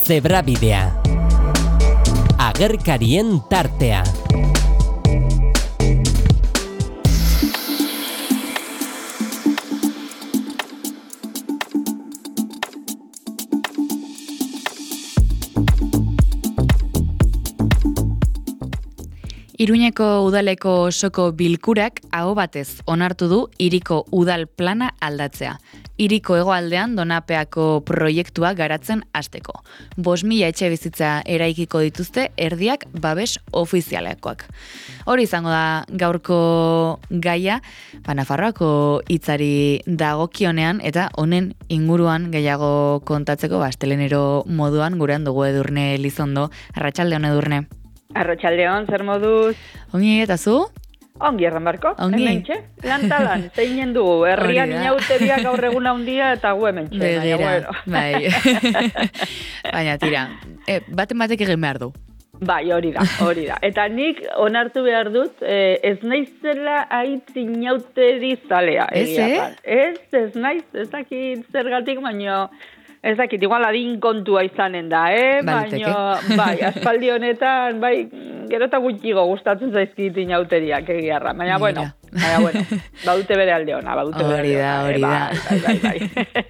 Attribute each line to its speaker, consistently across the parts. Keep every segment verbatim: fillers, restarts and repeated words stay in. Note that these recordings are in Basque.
Speaker 1: Zebrabidea. Agerkarien tartea.
Speaker 2: Iruñeko udaleko osoko bilkurak aho batez onartu du hiriko udal plana aldatzea. Hiriko hegoaldean Donapeako proiektua garatzen hasteko. Bost mila etxe bizitza eraikiko dituzte erdiak babes ofizialekoak. Hori izango da gaurko gaia, ba Nafarroako hitzari dagokionean eta honen inguruan gehiago kontatzeko bastelenero moduan gurean dugu Edurne Elizondo. Arratsalde on Edurne.
Speaker 3: Arratsaldeon, zer moduz?
Speaker 2: Ongi eta zu?
Speaker 3: Ongi erran barko, hementxe. Lantalan, zeinen dugu, herrian inauteria gaur eguna handia eta gu hementxe.
Speaker 2: Begira, bai. Baina tira, e, baten batek egin behar du.
Speaker 3: Bai, hori da, hori da. Eta nik onartu behar dut, eh, ez naizela aitz inauteri zalea.
Speaker 2: Ez, eh?
Speaker 3: Ez, ez naiz, ez dakit zergatik, baino... Ez dakit, igual adin kontua izanen da, eh? Baina, bai, aspaldi honetan, bai, gero eta gutxigo gustatzen zaizkit inauteriak egiarra. Baina, bueno, baina, bueno, badute bere alde ona, badute bere
Speaker 2: alde ona. Hori da,
Speaker 3: hori da. Bai, bai,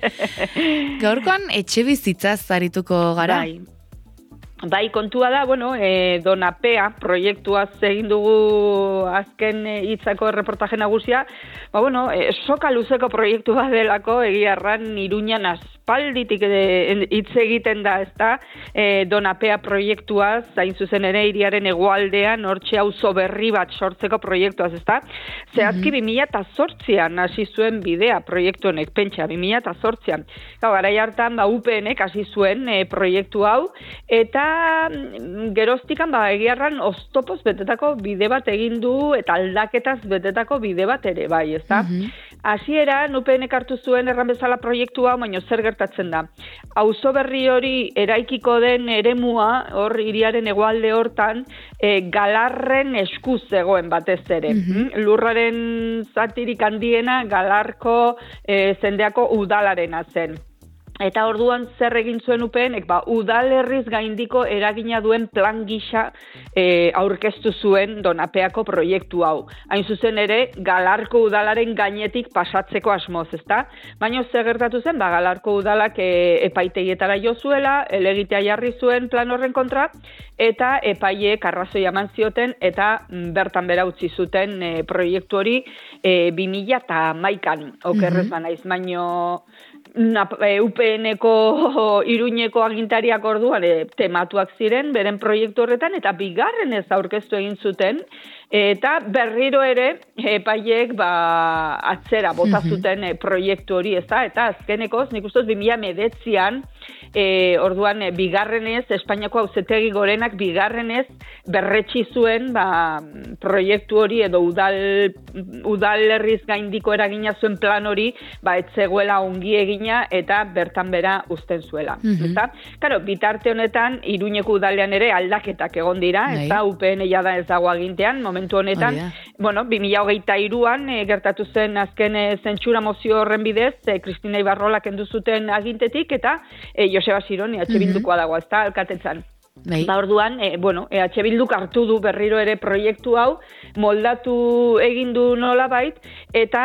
Speaker 3: bai.
Speaker 2: Gaurkoan etxe bizitzaz zarituko gara?
Speaker 3: Bai. Bai, kontua da, bueno, e, Donapea proiektuaz egin dugu azken hitzako reportaje nagusia, ba, bueno, e, soka luzeko proiektu bat delako, egia erran Iruñan aspalditik hitz egiten da, ezta, e, Donapea proiektuaz, zain zuzen ere hiriaren hegoaldean, hortxe auzo berri bat sortzeko proiektuaz, ezta, zehazki bi mila zortzian hasi zuen bidea proiektu honek, pentsa, bi mila zortzian. Gau, garai hartan, ba, U P Nek hasi zuen e, proiektu hau, eta geroztikan ba egiarran oztopoz betetako bide bat egin du eta aldaketaz betetako bide bat ere bai, ezta? Hasieran U P Nek hartu zuen erran bezala proiektua, baina zer gertatzen da. Auzo berri hori eraikiko den eremua, hor hiriaren hegoalde hortan, e, galarren esku zegoen batez ere. Mm-hmm. Lurraren zatirik handiena galarko e, zendeako udalarena zen. Eta orduan zer egin zuen U P Nek, ba, udalerriz gaindiko eragina duen plan gisa e, aurkeztu zuen Donapeako proiektu hau. Hain zuzen ere, Galarko udalaren gainetik pasatzeko asmoz, ezta? Baina zer gertatu zen, ba, Galarko udalak e, epaitegietara jo zuela, elegitea jarri zuen plan horren kontra, eta epaileek arrazoi eman zioten, eta bertan bera utzi zuten e, proiektu hori e, bi mila hamaikan, okerrez mm-hmm. banaiz, baino... U P Neko Iruñeko agintariak orduan e, tematuak ziren beren proiektu horretan eta bigarren ez aurkeztu egin zuten eta berriro ere epaileek ba, atzera bota zuten e, proiektu hori, ezta? Eta azkenekoz, nik uste bi mila hemeretzian e, orduan e, bigarrenez Espainiako Auzitegi Gorenak bigarrenez berretsi zuen ba, proiektu hori edo udal udalerriz gaindiko eragina zuen plan hori ba ez zegoela ongi egina eta bertan bera uzten zuela, mm-hmm. ezta? Claro, bitarte honetan Iruñeko udalean ere aldaketak egon dira, ezta? U P N ja da ez dago agintean, momentu honetan, bueno, bi mila hogeita hiruan e, gertatu zen azken e, zentsura mozio horren bidez, e, Kristina Ibarrola kendu zuten agintetik eta e, Joseba Siron E H Bildukoa dago, ezta? Alkatetzan. Bai. Ba orduan, e, bueno, E H Bilduk hartu du berriro ere proiektu hau, moldatu egin du nolabait eta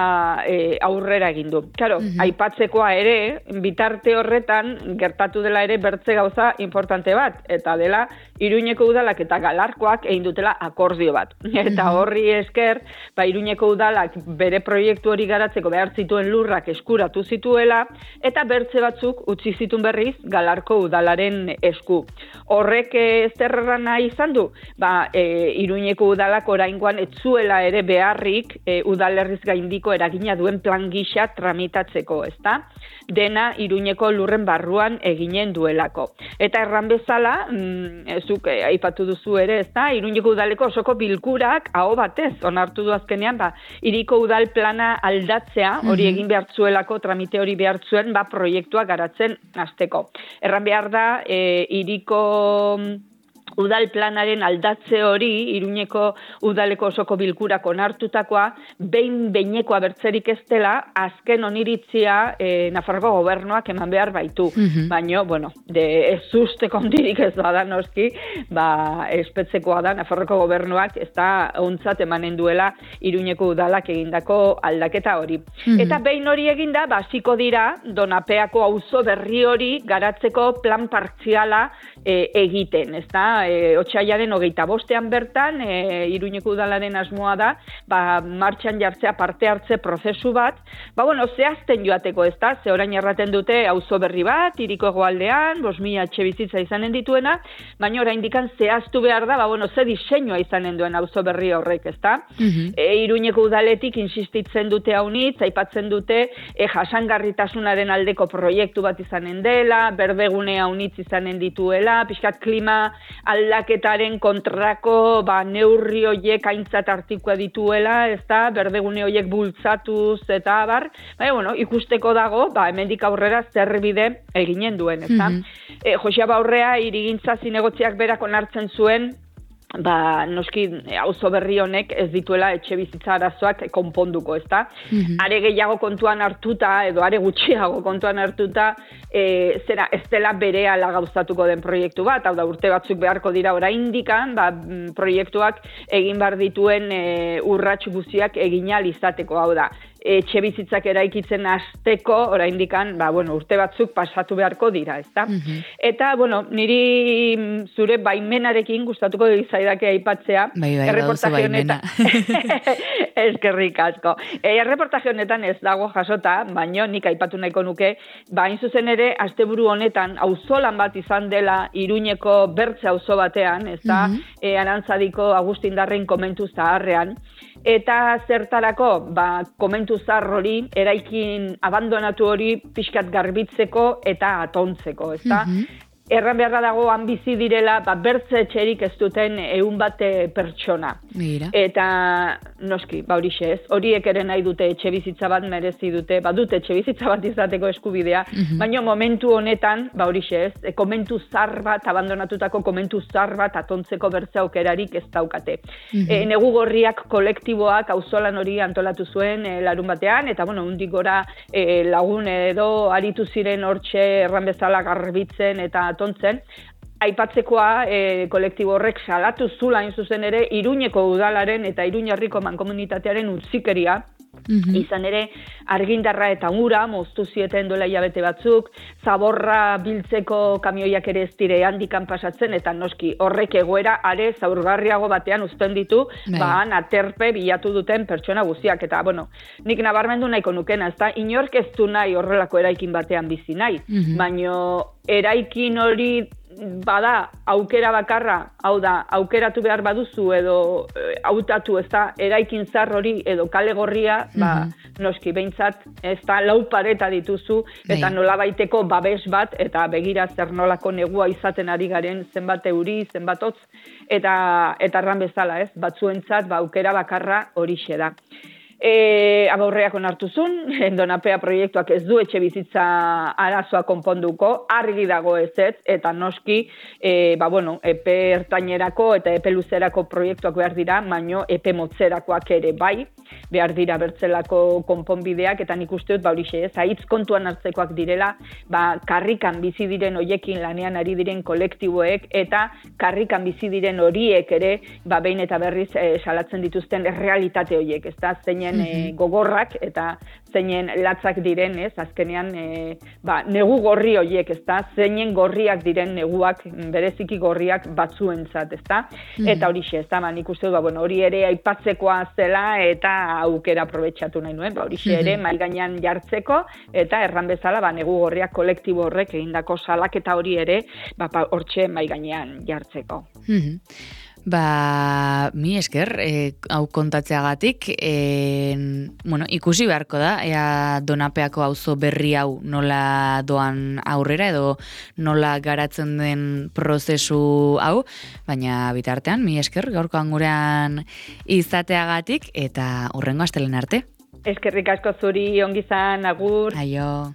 Speaker 3: e, aurrera egin du. Claro, mm-hmm. aipatzekoa ere, bitarte horretan gertatu dela ere bertze gauza importante bat, eta dela Iruñeko udalak eta Galarkoak egin dutela akordio bat. Eta horri esker, ba Iruñeko udalak bere proiektu hori garatzeko behar zituen lurrak eskuratu zituela, eta bertze batzuk utzi zituen berriz Galarko udalaren esku. Horrek zerrana izan du, ba, e, Iruñeko udalak oraingoan ez zuela ere beharrik e, udalerriz gaindiko eragina duen plan gisa tramitatzeko, ezta? Dena Iruñeko lurren barruan eginen duelako. Eta erran bezala, mm, zuk e, aipatu duzu ere, ezta? Iruñeko udaleko osoko bilkurak aho batez onartu du azkenean, ba, hiriko udal plana aldatzea, hori egin behar zuelako, tramite hori behar zuen, ba, proiektua garatzen hasteko. Erran behar da, e, hiriko udal planaren aldatze hori, Iruñeko udaleko osoko bilkurak onartutakoa, behin behinekoa bertzerik ez dela, azken oniritzia e, Nafarroko gobernuak eman behar baitu. Mm-hmm. Baina, bueno, de ez usteko ondirik ez da noski, ba, espetzekoa da Nafarroko gobernuak ez da ontzat emanen duela Iruñeko udalak egindako aldaketa hori. Mm-hmm. Eta behin hori eginda, basiko dira, Donapeako auzo berri hori garatzeko plan partziala e, egiten, ez da? E, otsailaren hogeita bostean bertan, e, Iruñeko udalaren asmoa da, ba, martxan jartzea parte hartze prozesu bat, ba, bueno, zehazten joateko, ez da? Ze orain erraten dute auzo berri bat, hiriko hegoaldean, bost mila etxe bizitza izanen dituena, baina orain dikan zehaztu behar da, ba, bueno, ze diseinua izanen duen auzo berri horrek, ez da? Mm-hmm. E, Iruñeko udaletik insistitzen dute haunitz, aipatzen dute, e, jasangarritasunaren aldeko proiektu bat izanen dela, berdegune haunitz izanen dituela, pixkat klima aldaketaren kontrako ba, neurri horiek aintzat artikoa dituela, ez da, berdegune horiek bultzatuz eta bar, baina, bueno, ikusteko dago, ba, hemendik aurrera zerbide eginen duen, ez da. Mm-hmm. E, Josia Baurrea irigintza zinegotziak berak onartzen zuen, ba, noski auzo berri honek ez dituela etxe bizitza arazoak konponduko, ezta? Mm-hmm. Are gehiago kontuan hartuta, edo are gutxiago kontuan hartuta, e, zera, ez dela berehala gauzatuko den proiektu bat, hau da urte batzuk beharko dira oraindikan, ba, proiektuak egin bar dituen e, urrats guziak egin ahal izateko, hau da. Etxe bizitzak eraikitzen hasteko oraindikan, ba, bueno, urte batzuk pasatu beharko dira, ezta? Mm-hmm. Eta, bueno, niri zure baimenarekin gustatuko zaidake aipatzea.
Speaker 2: Bai, bai, baduzu baimena.
Speaker 3: Eskerrik asko. E, erreportaje honetan ez dago jasota, baino nik aipatu nahiko nuke, ba, hain zuzen ere, asteburu honetan auzolan bat izan dela Iruñeko bertze auzo batean, ezta? Mm-hmm. E, Arantzadiko Agustindarren komentu zaharrean, eta zertarako, ba, komentu zahar hori, eraikin abandonatu hori pixkat garbitzeko eta atontzeko, ezta? Mm-hmm. Erran beharra dago han bizi direla, ba, bertze etxerik ez duten ehun bate pertsona. Mira. Eta noski, ba horixe ez, horiek ere nahi dute etxe bizitza bat merezi dute, ba dute etxe bizitza bat izateko eskubidea, mm-hmm. baina momentu honetan, ba horixe ez, e, komentu zar bat, abandonatutako komentu zar bat atontzeko bertze aukerarik ez daukate. Mm-hmm. E, negu gorriak kolektiboak auzolan hori antolatu zuen e, larun batean, eta bueno, hundik gora e, lagun edo aritu ziren hortxe erran bezala garbitzen eta atontzen, aipatzekoa e, kolektibo horrek salatu zula hain zuzen ere Iruñeko udalaren eta Iruñarriko mankomunitatearen utzikeria, mm-hmm. izan ere argindarra eta ura moztu zieten duela hilabete batzuk, zaborra biltzeko kamioiak ere ez dire handikan pasatzen, eta noski horrek egoera are zaurgarriago batean uzten ditu, Bai. ba aterpe bilatu duten pertsona guztiak, eta bueno, nik nabarmendu nahiko nukena, ezta inork ez du nahi horrelako eraikin batean bizi nahi, mm-hmm. baino eraikin hori bada aukera bakarra, hau da, aukeratu behar baduzu edo e, hautatu, ez da, eraikin zar hori edo kale gorria, mm-hmm. ba, noski behintzat, ez da, lau pareta dituzu, eta nola baiteko babes bat, eta begira zer nolako negua izaten ari garen zenbat euri, zenbat hotz, eta eta erran bezala, ez, batzuentzat, ba, aukera bakarra horixe da. E, abaurreak onartuzun, Donapea proiektuak ez du etxe bizitza arazoa konponduko, argi dago ez ez, eta noski, e, ba bueno, epe ertainerako eta epe luzerako proiektuak behar dira, baino epe motzerakoak ere bai, behar dira bertzelako konponbideak, eta nik uste dut, ba horixe ez, haitz kontuan hartzekoak direla, ba karrikan bizi diren hoiekin lanean ari diren kolektiboek, eta karrikan bizi diren horiek ere, ba behin eta berriz e, salatzen dituzten realitate horiek, ez da, zeinen mm-hmm. e, gogorrak eta zeinen latzak diren, ez, azkenean e, ba, negu gorri horiek, ez da, zeinen gorriak diren neguak, bereziki gorriak batzuentzat, ez da, mm-hmm. eta horixe, ez da, ba, nik uste dut, ba, bueno, hori ere aipatzekoa zela eta aukera aprobetxatu nahi nuen, ba, horixe ere mm-hmm. mai gainean jartzeko, eta erran bezala, ba, negu gorriak kolektibo horrek egindako salaketa hori ere, ba, hortxe mai gainean jartzeko.
Speaker 2: Mm-hmm. Ba, mi esker, e, hau kontatzeagatik, e, bueno, ikusi beharko da, ea Donapeako auzo berri hau nola doan aurrera edo nola garatzen den prozesu hau, baina bitartean, mi esker, gaurkoan gurean izateagatik, eta hurrengo astelen arte.
Speaker 3: Eskerrik asko zuri, ongizan, agur.
Speaker 2: Aio.